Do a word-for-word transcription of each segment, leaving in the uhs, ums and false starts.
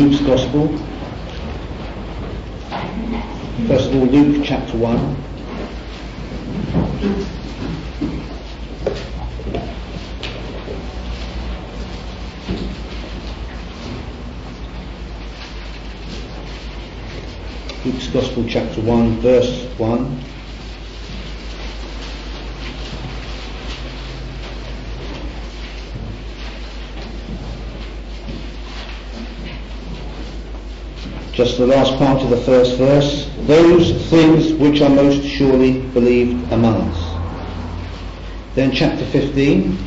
Luke's Gospel. First of all, Luke chapter one. Luke's Gospel chapter one, verse one. Just the last part of the first verse. Those things which are most surely believed among us. Then chapter fifteen.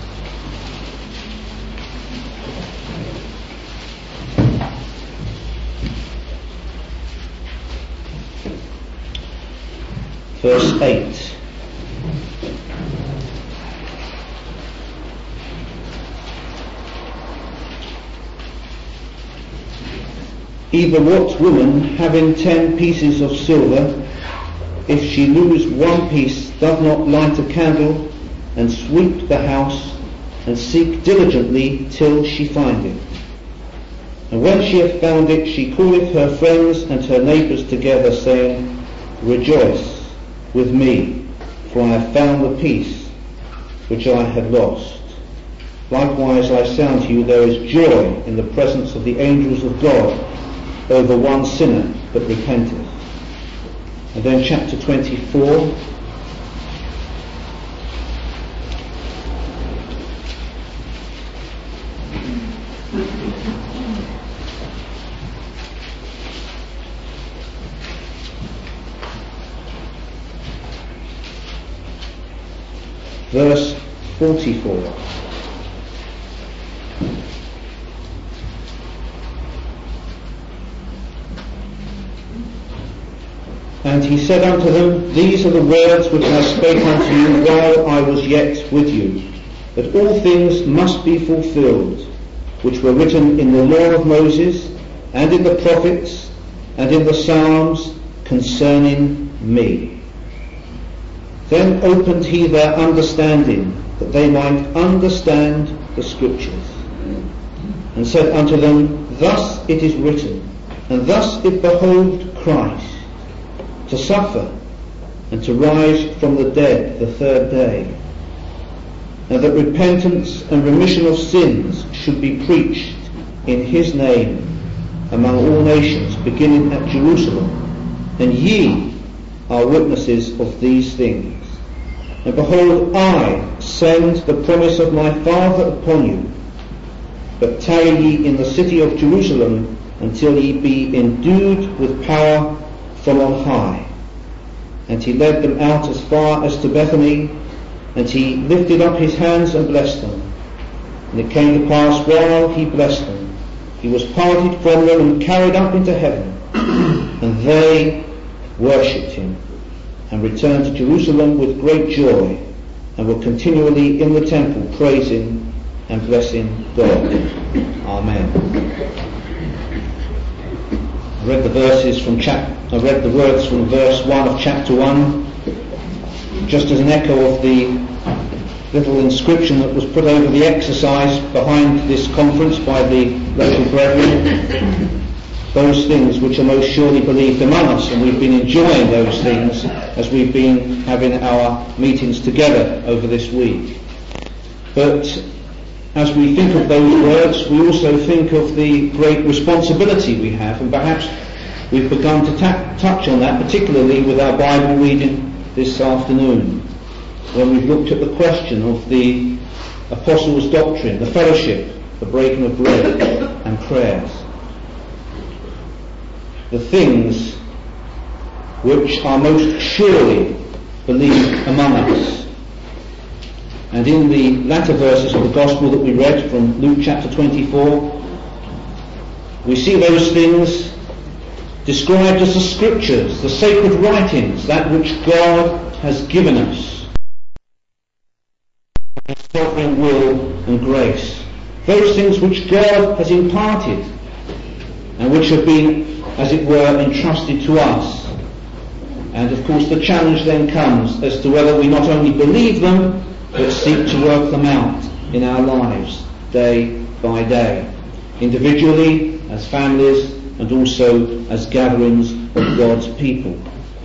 Verse eight. Either what woman, having ten pieces of silver, if she lose one piece, doth not light a candle, and sweep the house, and seek diligently till she find it? And when she hath found it, she calleth her friends and her neighbours together, saying, Rejoice with me, for I have found the piece which I had lost. Likewise I say unto you, there is joy in the presence of the angels of God over one sinner that repenteth. And then chapter twenty-four. Verse forty-four. And he said unto them, These are the words which I spake unto you while I was yet with you, that all things must be fulfilled, which were written in the law of Moses, and in the prophets, and in the Psalms, concerning me. Then opened he their understanding, that they might understand the Scriptures, and said unto them, Thus it is written, and thus it behoved Christ, to suffer and to rise from the dead the third day, and that repentance and remission of sins should be preached in his name among all nations, beginning at Jerusalem. And ye are witnesses of these things. And behold, I send the promise of my Father upon you, but tarry ye in the city of Jerusalem until ye be endued with power from on high. And he led them out as far as to Bethany, and he lifted up his hands and blessed them. And it came to pass, while he blessed them, he was parted from them and carried up into heaven. And they worshipped him, and returned to Jerusalem with great joy, and were continually in the temple praising and blessing God. Amen. I read the verses from chap. I read the words from verse one of chapter one, just as an echo of the little inscription that was put over the exercise behind this conference by the local brethren. Those things which are most surely believed among us, and we've been enjoying those things as we've been having our meetings together over this week. But as we think of those words, we also think of the great responsibility we have, and perhaps we've begun to ta- touch on that, particularly with our Bible reading this afternoon, when we've looked at the question of the Apostles' doctrine, the fellowship, the breaking of bread and prayers. The things which are most surely believed among us. And in the latter verses of the Gospel that we read from Luke chapter twenty-four, we see those things described as the Scriptures, the sacred writings, that which God has given us, His sovereign will and grace. Those things which God has imparted and which have been, as it were, entrusted to us. And of course the challenge then comes as to whether we not only believe them, but seek to work them out in our lives day by day. individually, as families, and also as gatherings of God's people.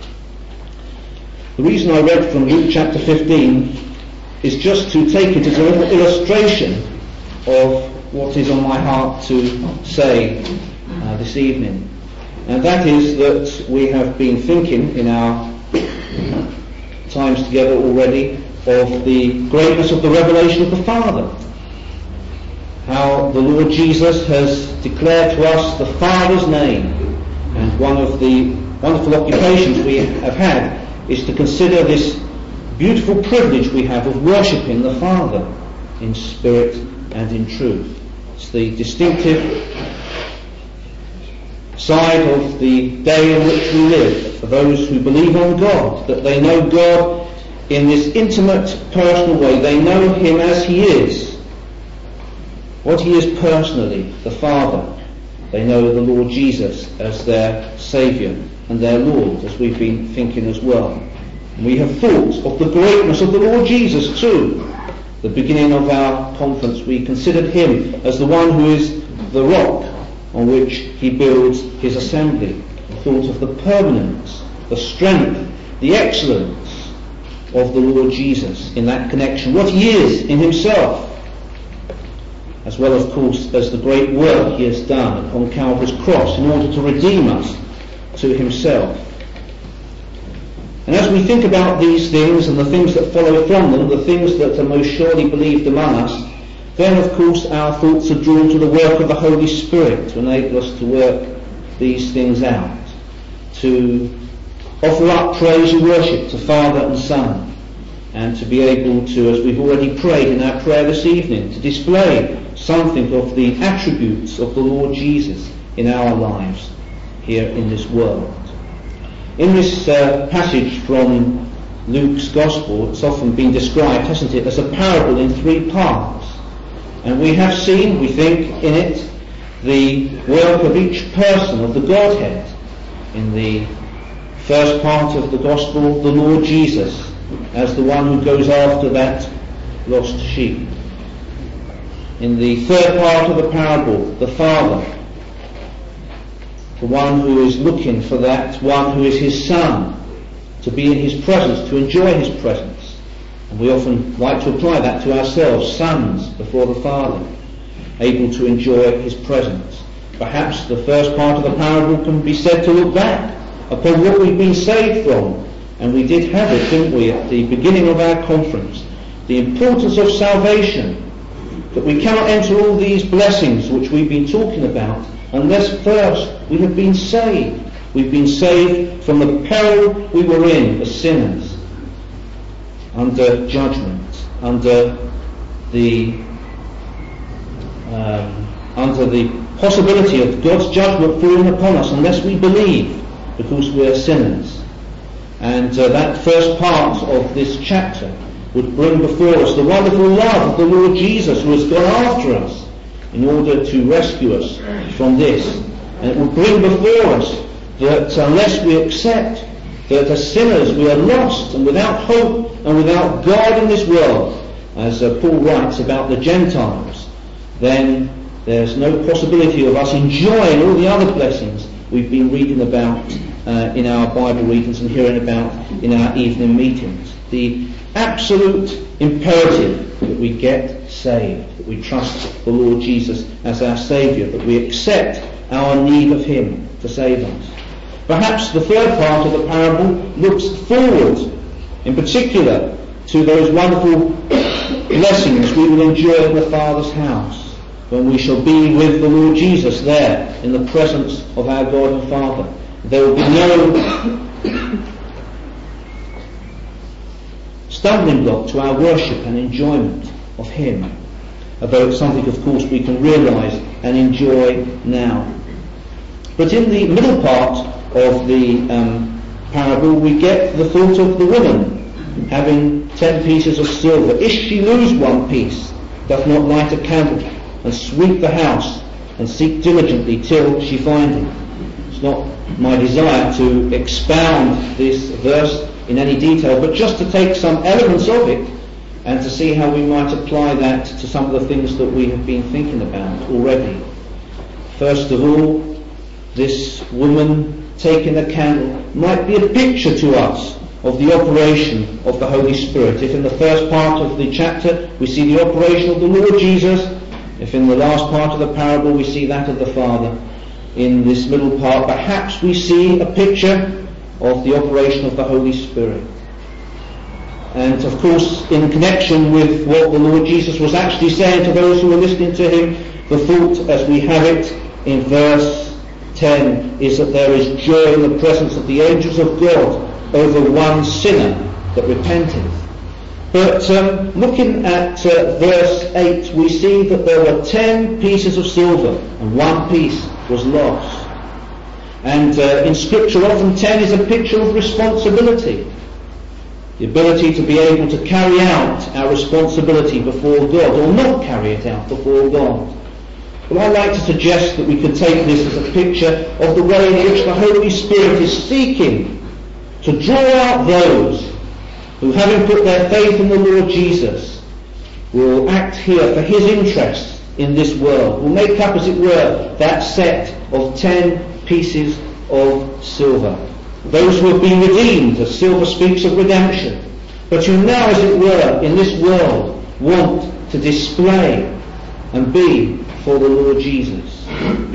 The reason I read from Luke chapter fifteen is just to take it as a little illustration of what is on my heart to say uh, this evening. And that is that we have been thinking in our times together already of the greatness of the revelation of the Father. How the Lord Jesus has declared to us the Father's name. And one of the wonderful occupations we have had is to consider this beautiful privilege we have of worshipping the Father in spirit and in truth. It's the distinctive side of the day in which we live for those who believe on God, that they know God in this intimate, personal way. They know Him as He is, what He is personally, the Father. They know the Lord Jesus as their Saviour and their Lord, as we've been thinking as well. And we have thought of the greatness of the Lord Jesus too. The beginning of our conference, we considered Him as the one who is the rock on which He builds His assembly. We thought of the permanence, the strength, the excellence of the Lord Jesus in that connection, what He is in Himself, as well, of course, as the great work He has done upon Calvary's cross in order to redeem us to Himself. And as we think about these things and the things that follow from them, the things that are most surely believed among us, then of course our thoughts are drawn to the work of the Holy Spirit to enable us to work these things out, to offer up praise and worship to Father and Son, and to be able to, as we've already prayed in our prayer this evening, to display something of the attributes of the Lord Jesus in our lives here in this world. In this uh, passage from Luke's Gospel, it's often been described, hasn't it, as a parable in three parts. And we have seen, we think, in it, the work of each person of the Godhead. In the first part of the Gospel, the Lord Jesus, as the one who goes after that lost sheep. In the third part of the parable, the Father, the one who is looking for that one who is His Son, to be in His presence, to enjoy His presence. And we often like to apply that to ourselves, sons before the Father, able to enjoy His presence. Perhaps the first part of the parable can be said to look back upon what we've been saved from. And we did have it, didn't we, at the beginning of our conference, the importance of salvation, that we cannot enter all these blessings which we've been talking about unless first we have been saved. We've been saved from the peril we were in as sinners, under judgment, under the um, under the possibility of God's judgment falling upon us unless we believe, because we are sinners. And uh, that first part of this chapter would bring before us the wonderful love of the Lord Jesus, who has gone after us in order to rescue us from this. And it would bring before us that unless we accept that as sinners we are lost and without hope and without God in this world, as uh, Paul writes about the Gentiles, then there's no possibility of us enjoying all the other blessings we've been reading about uh, in our Bible readings and hearing about in our evening meetings. The absolute imperative that we get saved, that we trust the Lord Jesus as our Saviour, that we accept our need of Him to save us. Perhaps the third part of the parable looks forward, in particular, to those wonderful blessings we will enjoy in the Father's house, when we shall be with the Lord Jesus there in the presence of our God and Father. There will be no stumbling block to our worship and enjoyment of Him, although it's something, of course, we can realise and enjoy now. But in the middle part of the um, parable, we get the thought of the woman having ten pieces of silver. If she lose one piece, doth not light a candle and sweep the house and seek diligently till she find it. It's not my desire to expound this verse in any detail, but just to take some elements of it and to see how we might apply that to some of the things that we have been thinking about already. First of all, this woman taking a candle might be a picture to us of the operation of the Holy Spirit. If in the first part of the chapter we see the operation of the Lord Jesus, if in the last part of the parable we see that of the Father, in this middle part perhaps we see a picture of the operation of the Holy Spirit. And of course, in connection with what the Lord Jesus was actually saying to those who were listening to him, the thought as we have it in verse ten is that there is joy in the presence of the angels of God over one sinner that repenteth. But um, looking at uh, verse eight, we see that there were ten pieces of silver and one piece was lost. And uh, in Scripture often ten is a picture of responsibility. The ability to be able to carry out our responsibility before God, or not carry it out before God. Well, I'd like to suggest that we could take this as a picture of the way in which the Holy Spirit is seeking to draw out those who, having put their faith in the Lord Jesus, will act here for his interests in this world, will make up, as it were, that set of ten pieces of silver. Those who have been redeemed, as silver speaks of redemption, but who now, as it were, in this world want to display and be for the Lord Jesus.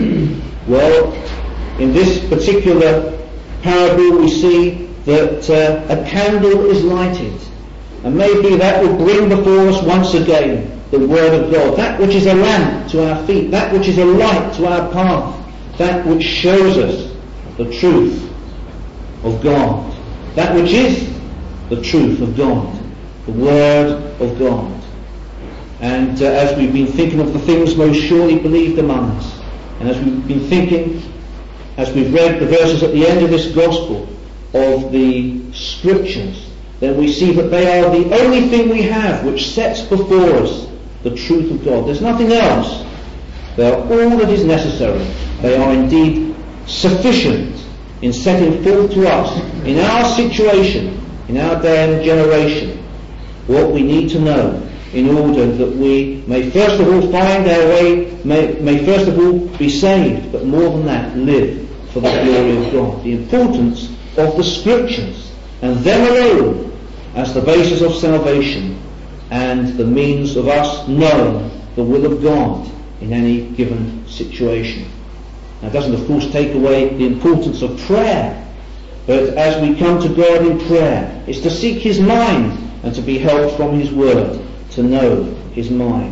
Well, in this particular parable we see that uh, a candle is lighted, and maybe that will bring before us once again the Word of God, that which is a lamp to our feet, that which is a light to our path, that which shows us the truth of God, that which is the truth of God, the Word of God. And uh, as we've been thinking of the things most surely believed among us, and as we've been thinking, as we've read the verses at the end of this Gospel of the Scriptures, then we see that they are the only thing we have which sets before us the truth of God. There's nothing else. They are all that is necessary. They are indeed sufficient in setting forth to us, in our situation, in our day and generation, what we need to know in order that we may first of all find our way, may, may first of all be saved, but more than that, live for the glory of God. The importance of the Scriptures, and them alone, as the basis of salvation and the means of us knowing the will of God in any given situation. Now, it doesn't, of course, take away the importance of prayer, but as we come to God in prayer, it's to seek his mind and to be helped from his word, to know his mind.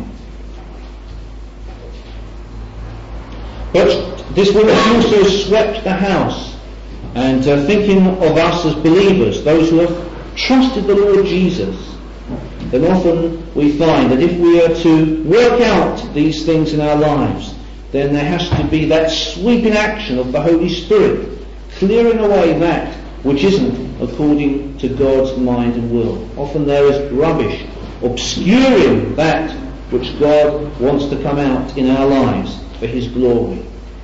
But this woman also swept the house, and uh, thinking of us as believers, those who have trusted the Lord Jesus, then often we find that if we are to work out these things in our lives, then there has to be that sweeping action of the Holy Spirit, clearing away that which isn't according to God's mind and will. Often there is rubbish, obscuring that which God wants to come out in our lives for his glory.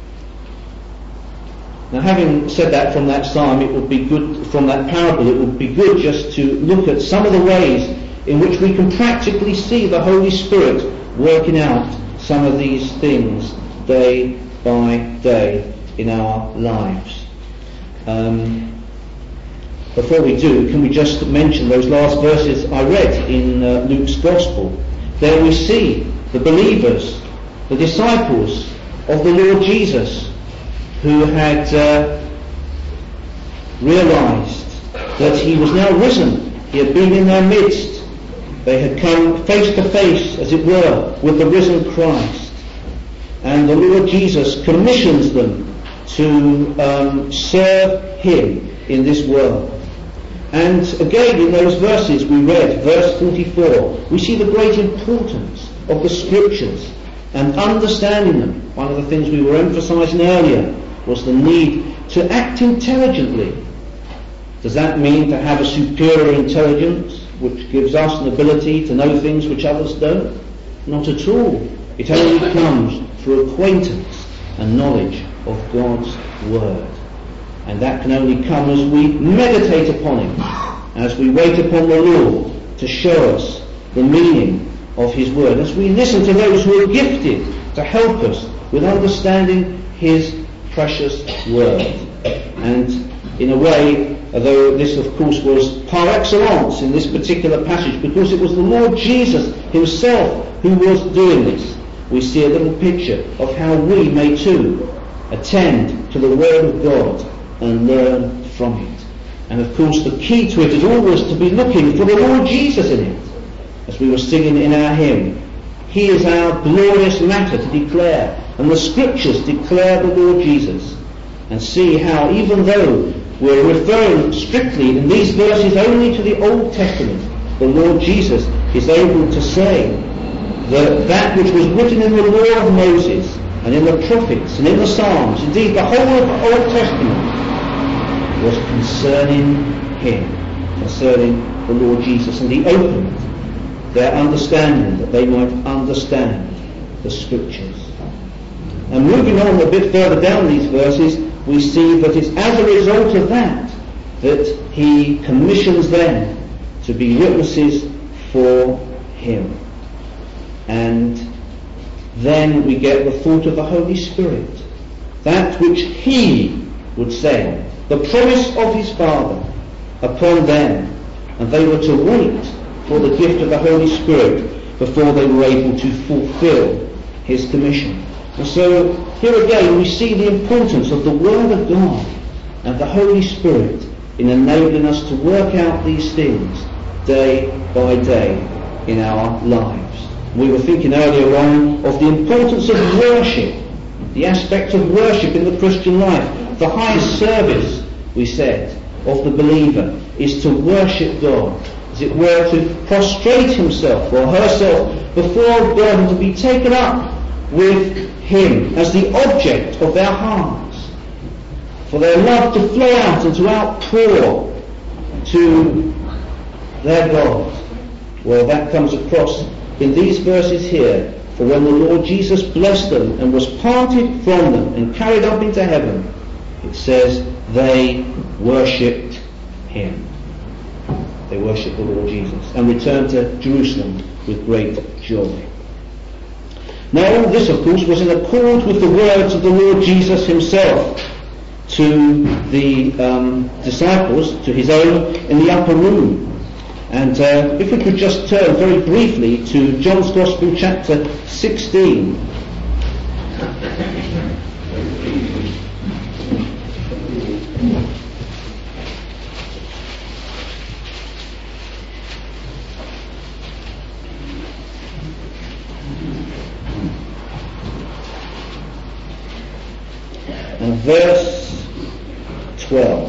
Now, having said that from that psalm, it would be good, from that parable, it would be good just to look at some of the ways in which we can practically see the Holy Spirit working out some of these things day by day in our lives. Um, before we do, can we just mention those last verses I read in uh, Luke's Gospel? There we see the believers, the disciples of the Lord Jesus, who had uh, realized that he was now risen. He had been in their midst. They had come face to face, as it were, with the risen Christ. And the Lord Jesus commissions them to um, serve him in this world. And again, in those verses we read, verse forty-four, we see the great importance of the Scriptures and understanding them. One of the things we were emphasizing earlier was the need to act intelligently. Does that mean to have a superior intelligence which gives us an ability to know things which others don't? Not at all. It only comes through acquaintance and knowledge of God's Word. And that can only come as we meditate upon it, as we wait upon the Lord to show us the meaning of his word, as we listen to those who are gifted to help us with understanding his precious word. And in a way, although this of course was par excellence in this particular passage, because it was the Lord Jesus himself who was doing this, we see a little picture of how we may too attend to the word of God and learn from it. And of course the key to it is always to be looking for the Lord Jesus in it. As we were singing in our hymn, he is our glorious matter to declare, and the scriptures declare the Lord Jesus. And see how, even though we're referring strictly in these verses only to the Old Testament, the Lord Jesus is able to say that that which was written in the law of Moses and in the prophets and in the Psalms, indeed the whole of the Old Testament, was concerning him, concerning the Lord Jesus. And he opened their understanding that they might understand the scriptures. And moving on a bit further down these verses, we see that it's as a result of that that he commissions them to be witnesses for him. And then we get the thought of the Holy Spirit, that which he would send, the promise of his Father upon them, and they were to wait for the gift of the Holy Spirit before they were able to fulfill his commission. And so here again we see the importance of the Word of God and the Holy Spirit in enabling us to work out these things day by day in our lives. We were thinking earlier on of the importance of worship, the aspect of worship in the Christian life. The highest service, we said, of the believer is to worship God, as it were to prostrate himself or herself before God and to be taken up with him as the object of their hearts, for their love to flow out and to outpour to their God. Well, that comes across in these verses here. For when the Lord Jesus blessed them and was parted from them and carried up into heaven, it says they worshipped him. They worshipped the Lord Jesus and returned to Jerusalem with great joy. Now all this, of course, was in accord with the words of the Lord Jesus himself to the um, disciples, to his own, in the upper room. And uh, if we could just turn very briefly to John's Gospel, chapter sixteen. And verse twelve.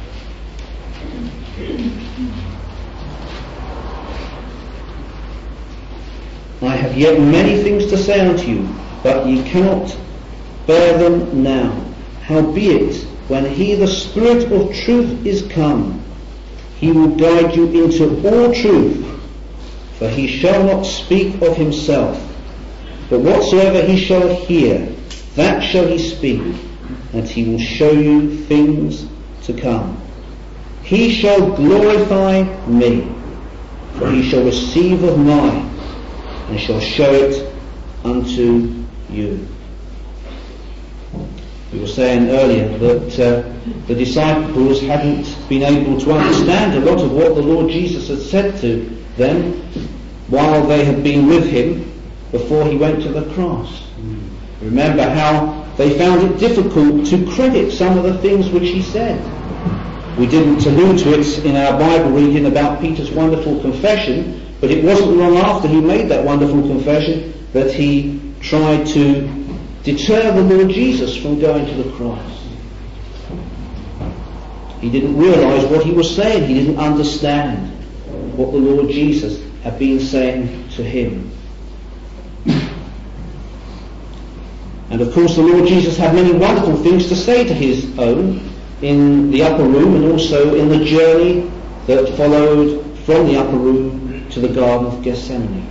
I have yet many things to say unto you, but ye cannot bear them now. Howbeit, when he, the Spirit of truth, is come, he will guide you into all truth. For he shall not speak of himself, but whatsoever he shall hear, that shall he speak, and he will show you things to come. He shall glorify me, for he shall receive of mine, and shall show it unto you. We were saying earlier that uh, the disciples hadn't been able to understand a lot of what the Lord Jesus had said to them while they had been with him before he went to the cross. Remember how they found it difficult to credit some of the things which he said. We didn't allude to it in our Bible reading about Peter's wonderful confession, but it wasn't long after he made that wonderful confession that he tried to deter the Lord Jesus from going to the cross. He didn't realise what he was saying. He didn't understand what the Lord Jesus had been saying to him. And of course the Lord Jesus had many wonderful things to say to his own in the upper room, and also in the journey that followed from the upper room to the Garden of Gethsemane.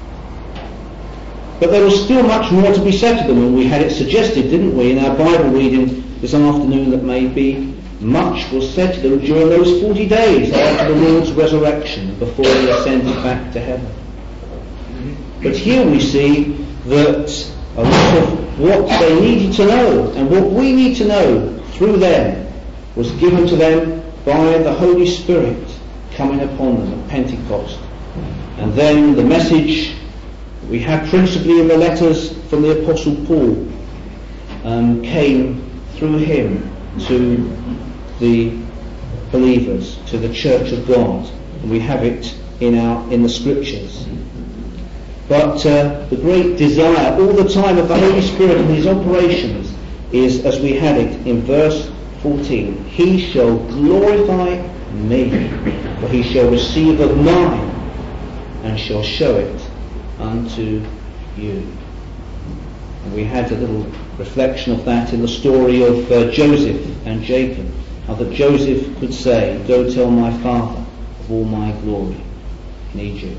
But there was still much more to be said to them, and we had it suggested, didn't we, in our Bible reading this afternoon, that maybe much was said to them during those forty days after the Lord's resurrection, before he ascended back to heaven. But here we see that a lot of what they needed to know and what we need to know through them was given to them by the Holy Spirit coming upon them at Pentecost. And then the message we have principally in the letters from the Apostle Paul um, came through him to the believers, to the Church of God. And we have it in our in the Scriptures. But uh, the great desire all the time of the Holy Spirit and his operations is, as we had it in verse fourteen, he shall glorify me, for he shall receive of mine and shall show it unto you. And we had a little reflection of that in the story of uh, Joseph and Jacob, how that Joseph could say, go tell my father of all my glory in Egypt.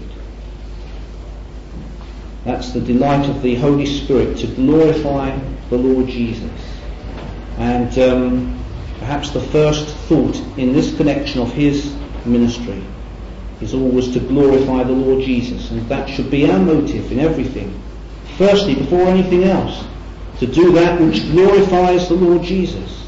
That's the delight of the Holy Spirit, to glorify the Lord Jesus. And um, perhaps the first thought in this connection of his ministry is always to glorify the Lord Jesus, and that should be our motive in everything. Firstly, before anything else, to do that which glorifies the Lord Jesus.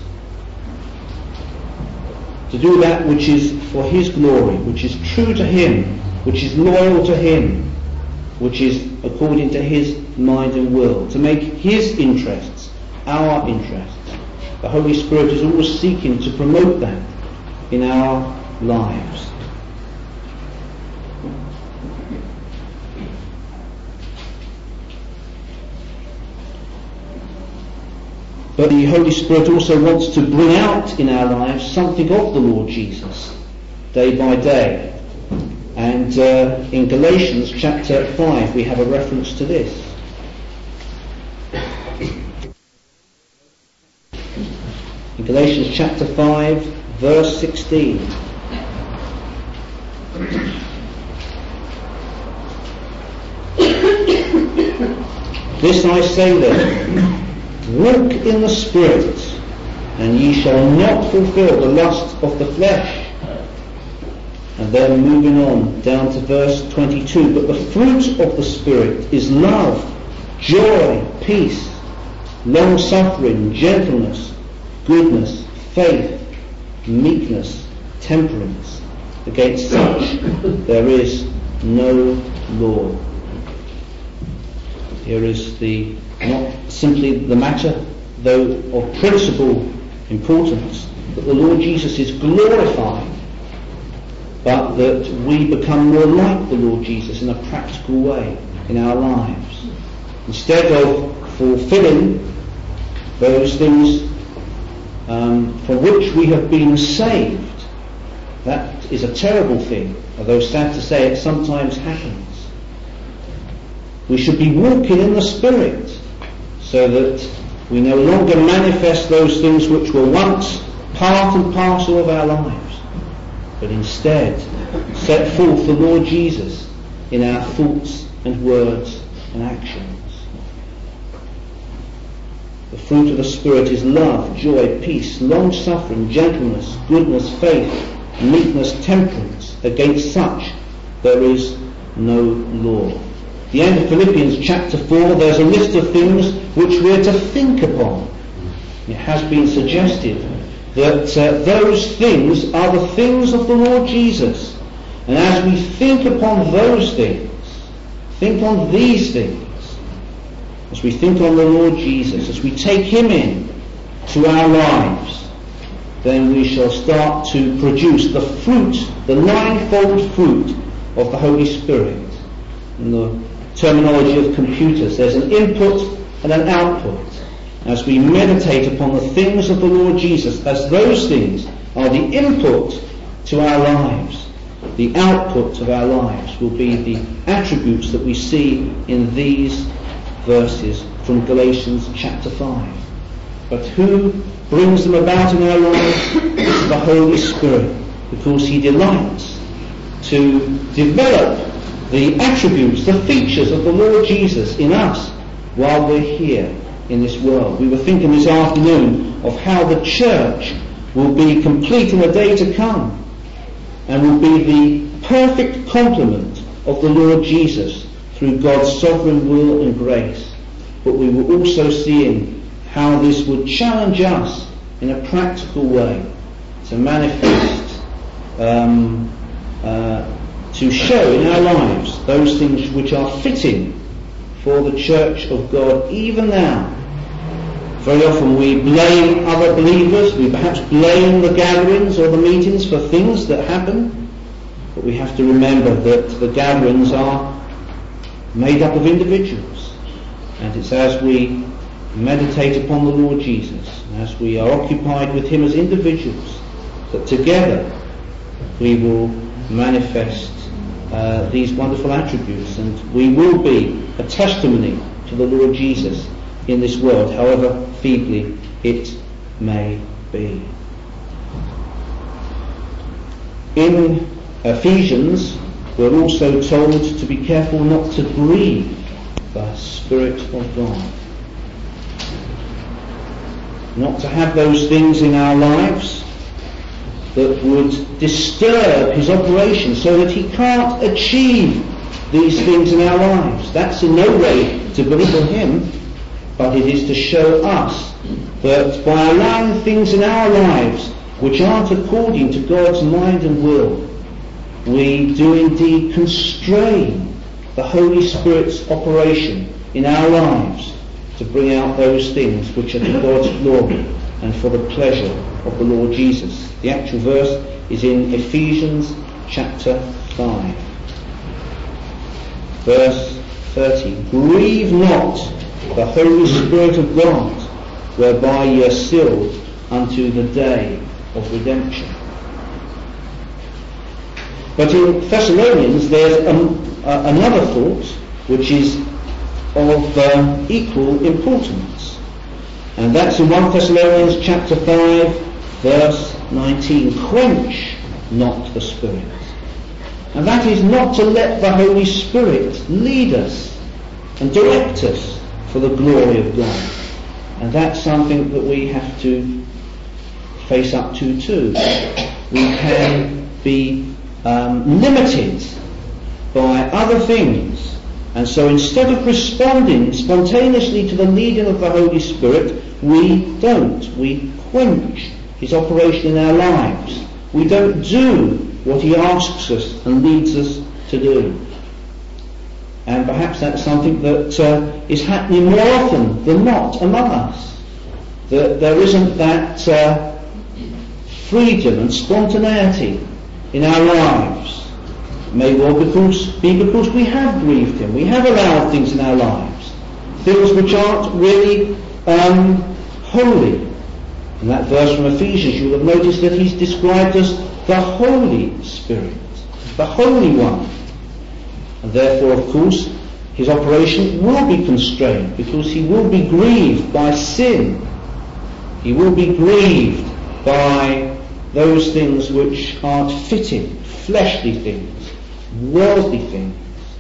To do that which is for his glory, which is true to him, which is loyal to him, which is according to his mind and will, to make his interests our interests. The Holy Spirit is always seeking to promote that in our lives. But the Holy Spirit also wants to bring out in our lives something of the Lord Jesus, day by day. And uh, in Galatians chapter five we have a reference to this. In Galatians chapter five, verse sixteen. This I say then, walk in the Spirit, and ye shall not fulfill the lust of the flesh. And then moving on down to verse twenty-two, but the fruit of the Spirit is love, joy, peace, long-suffering, gentleness, goodness, faith, meekness, temperance. Against such there is no law. Here is the not simply the matter, though of principal importance, that the Lord Jesus is glorified, but that we become more like the Lord Jesus in a practical way in our lives. Instead of fulfilling those things um, for which we have been saved, that is a terrible thing, although sad to say it sometimes happens. We should be walking in the Spirit so that we no longer manifest those things which were once part and parcel of our lives, but instead set forth the Lord Jesus in our thoughts and words and actions. The fruit of the Spirit is love, joy, peace, long-suffering, gentleness, goodness, faith, meekness, temperance. Against such there is no law. At the end of Philippians chapter four, there's a list of things which we're to think upon. It has been suggested that uh, those things are the things of the Lord Jesus. And as we think upon those things, think on these things, as we think on the Lord Jesus, as we take him in to our lives, then we shall start to produce the fruit, the ninefold fruit of the Holy Spirit. In the terminology of computers, there's an input and an output. As we meditate upon the things of the Lord Jesus, as those things are the input to our lives, the output of our lives will be the attributes that we see in these verses from Galatians chapter five. But who brings them about in our lives? It's the Holy Spirit, because he delights to develop the attributes, the features of the Lord Jesus in us while we're here in this world. We were thinking this afternoon of how the church will be complete in the day to come and will be the perfect complement of the Lord Jesus through God's sovereign will and grace, but we were also seeing how this would challenge us in a practical way to manifest, um, uh, to show in our lives those things which are fitting for the church of God even now. Very often we blame other believers, we perhaps blame the gatherings or the meetings for things that happen, but we have to remember that the gatherings are made up of individuals, and it's as we meditate upon the Lord Jesus, as we are occupied with him as individuals, that together we will manifest uh, these wonderful attributes, and we will be a testimony to the Lord Jesus in this world, however feebly it may be. In Ephesians, we're also told to be careful not to grieve the Spirit of God. Not to have those things in our lives that would disturb his operation so that he can't achieve these things in our lives. That's in no way to belittle him, but it is to show us that by allowing things in our lives which aren't according to God's mind and will, we do indeed constrain the Holy Spirit's operation in our lives to bring out those things which are to God's glory and for the pleasure of the Lord Jesus. The actual verse is in Ephesians chapter five, verse thirty. Grieve not the Holy Spirit of God, whereby ye are sealed unto the day of redemption. But in Thessalonians there's um, uh, another thought which is of um, equal importance, and that's in First Thessalonians chapter five, verse nineteen. Quench not the Spirit. And that is not to let the Holy Spirit lead us and direct us for the glory of God. And that's something that we have to face up to too. We can be um, limited by other things. And so instead of responding spontaneously to the leading of the Holy Spirit, we don't. We quench his operation in our lives. We don't do what he asks us and leads us to do. And perhaps that's something that uh, is happening more often than not among us. That there isn't that uh, freedom and spontaneity in our lives. It may well because, be because we have grieved him. We have allowed things in our lives, things which aren't really um, holy. In that verse from Ephesians, you will have noticed that he's described as the Holy Spirit, the Holy One. And therefore, of course, his operation will be constrained because he will be grieved by sin. He will be grieved by those things which aren't fitting, fleshly things, worldly things,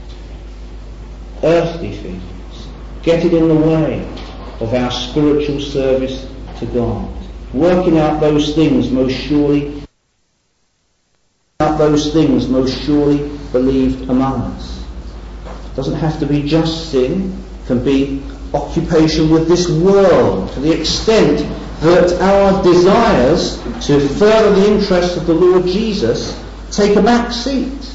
earthly things, getting in the way of our spiritual service to God. Working out those things most surely, out those things most surely believed among us. It doesn't have to be just sin, it can be occupation with this world to the extent that our desires to further the interests of the Lord Jesus take a back seat,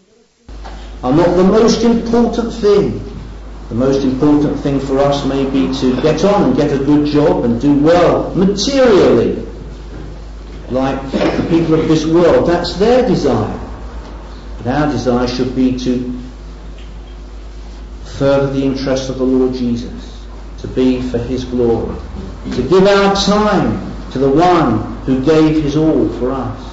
are not the most important thing. The most important thing for us may be to get on and get a good job and do well materially, like the people of this world. That's their desire. But our desire should be to further the interests of the Lord Jesus, to be for his glory, to give our time to the one who gave his all for us.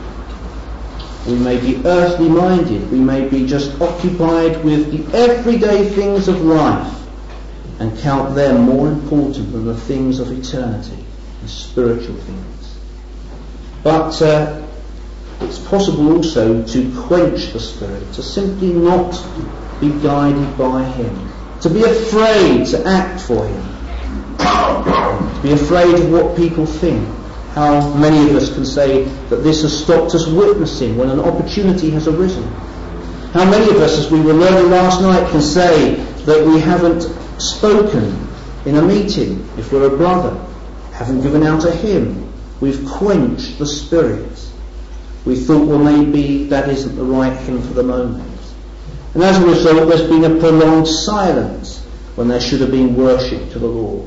We may be earthly minded, we may be just occupied with the everyday things of life and count them more important than the things of eternity, the spiritual things. But uh, it's possible also to quench the Spirit, to simply not be guided by him, to be afraid to act for him, to be afraid of what people think. How many of us can say that this has stopped us witnessing when an opportunity has arisen? How many of us, as we were learning last night, can say that we haven't spoken in a meeting if we're a brother, haven't given out a hymn, we've quenched the Spirit. We thought, well, maybe that isn't the right hymn for the moment. And as a result, there's been a prolonged silence when there should have been worship to the Lord.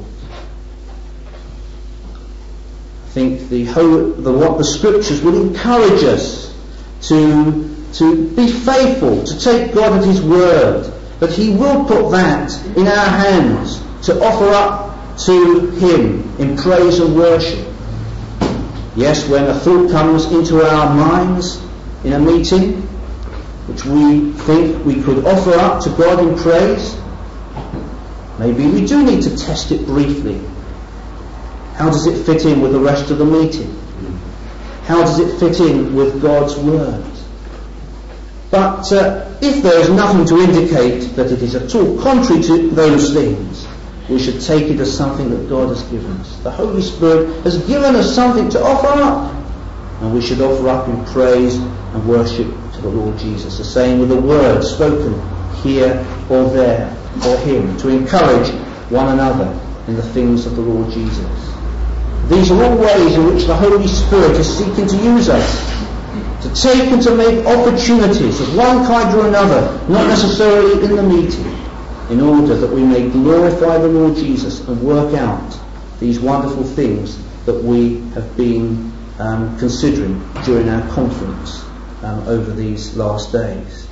I think the whole, the, what the Scriptures would encourage us to, to be faithful, to take God at His word, that He will put that in our hands to offer up to Him in praise and worship. Yes, when a thought comes into our minds in a meeting, which we think we could offer up to God in praise, maybe we do need to test it briefly. How does it fit in with the rest of the meeting? How does it fit in with God's word? But uh, if there is nothing to indicate that it is at all contrary to those things, we should take it as something that God has given us. The Holy Spirit has given us something to offer up, and we should offer up in praise and worship to the Lord Jesus. The same with the word spoken here or there or Him, to encourage one another in the things of the Lord Jesus. These are all ways in which the Holy Spirit is seeking to use us, to take and to make opportunities of one kind or another, not necessarily in the meeting, in order that we may glorify the Lord Jesus and work out these wonderful things that we have been um, considering during our conference um, over these last days.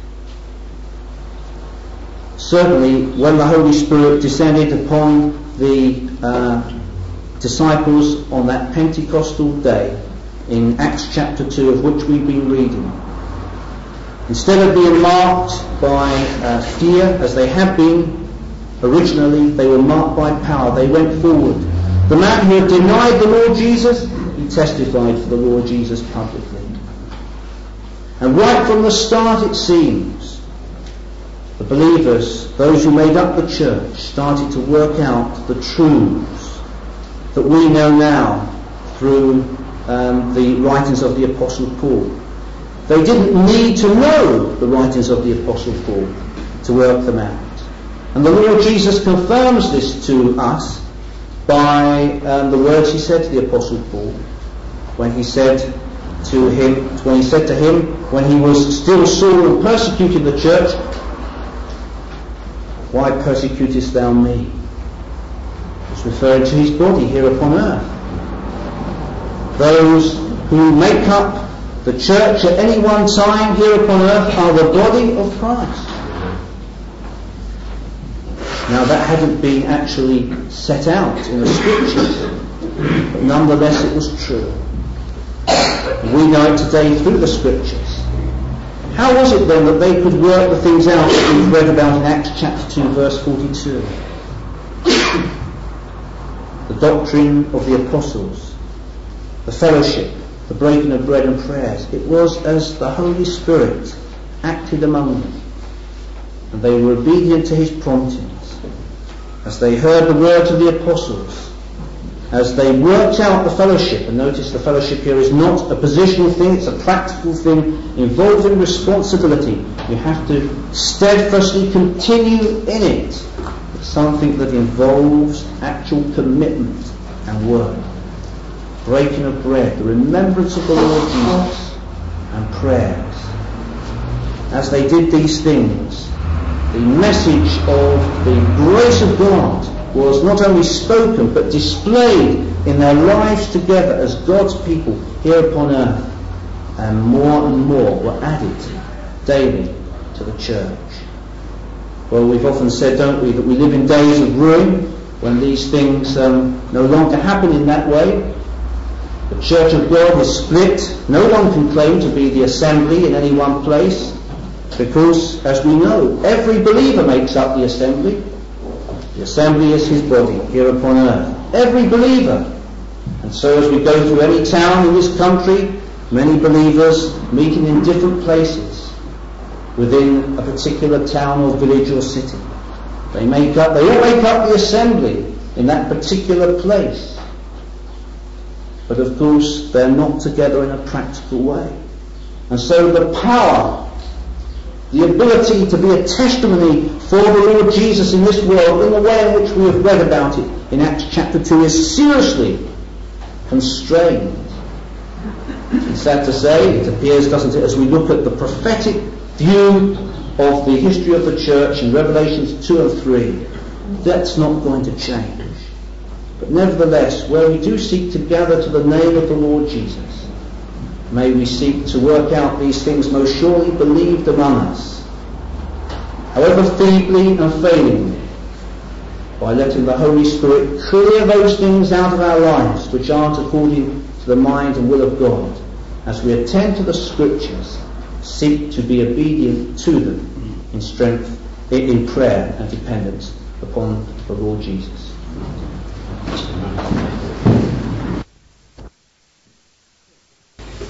Certainly, when the Holy Spirit descended upon the uh, disciples on that Pentecostal day in Acts chapter two, of which we've been reading, instead of being marked by uh, fear, as they had been originally, they were marked by power. They went forward. The man who had denied the Lord Jesus, he testified for the Lord Jesus publicly. And right from the start, it seems, the believers, those who made up the church, started to work out the truths that we know now through um, the writings of the Apostle Paul. They didn't need to know the writings of the Apostle Paul to work them out. And the Lord Jesus confirms this to us by um, the words He said to the Apostle Paul when he said to him, when he said to him, when he was still sore and persecuting the church, "Why persecutest thou me?" It's referring to His body here upon earth. Those who make up the church at any one time here upon earth are the body of Christ. Now, that hadn't been actually set out in the Scriptures, but nonetheless it was true. We know it today through the Scriptures. How was it then that they could work the things out that we've read about in Acts chapter two, verse forty-two? The doctrine of the apostles, the fellowship, the breaking of bread and prayers. It was as the Holy Spirit acted among them, and they were obedient to His promptings, as they heard the words of the apostles, as they worked out the fellowship. And notice the fellowship here is not a positional thing, it's a practical thing involving responsibility. You have to steadfastly continue in it. It's something that involves actual commitment and work. Breaking of bread, the remembrance of the Lord Jesus, and prayers. As they did these things, the message of the grace of God was not only spoken but displayed in their lives together as God's people here upon earth, and more and more were added daily to the church. Well, we've often said, don't we, that we live in days of ruin when these things um, no longer happen in that way. The Church of God is split. No one can claim to be the assembly in any one place, because, as we know, every believer makes up the assembly. The assembly is His body here upon earth. Every believer. And so as we go through any town in this country, many believers meeting in different places within a particular town or village or city. They make up, they all make up the assembly in that particular place. But of course, they're not together in a practical way. And so the power the ability to be a testimony for the Lord Jesus in this world in the way in which we have read about it in Acts chapter two is seriously constrained. It's sad to say, it appears, doesn't it, as we look at the prophetic view of the history of the church in Revelations two and three, that's not going to change. But nevertheless, where we do seek to gather to the name of the Lord Jesus, may we seek to work out these things most surely believed among us, however feebly and failingly, by letting the Holy Spirit clear those things out of our lives which aren't according to the mind and will of God, as we attend to the Scriptures, seek to be obedient to them in strength, in prayer and dependence upon the Lord Jesus.